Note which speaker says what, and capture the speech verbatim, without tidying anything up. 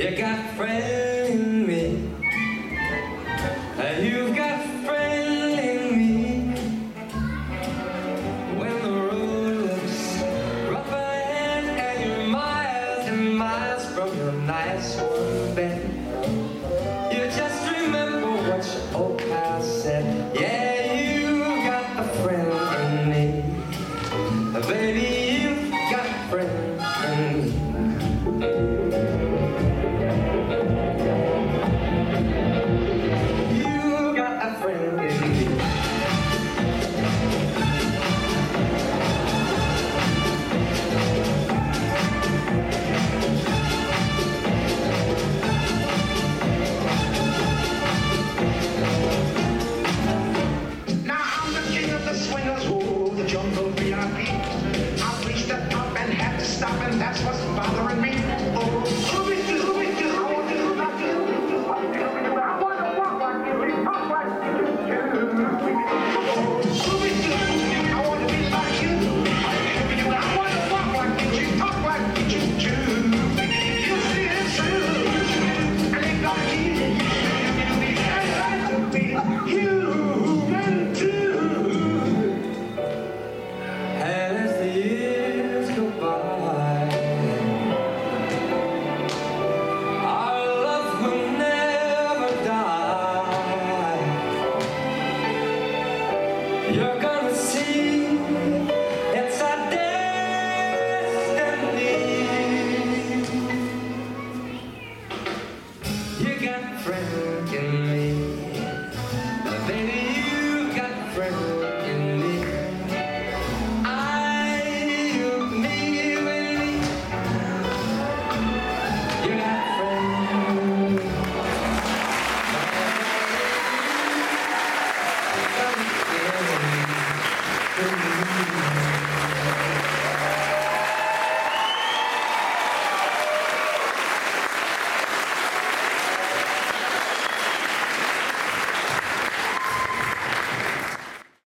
Speaker 1: You got a friend in me. You've got a friend in me. When the road looks rough ahead and you're miles and miles from your nice warm bed, you just remember what your old pal said. Yeah, you got a friend in me. Baby,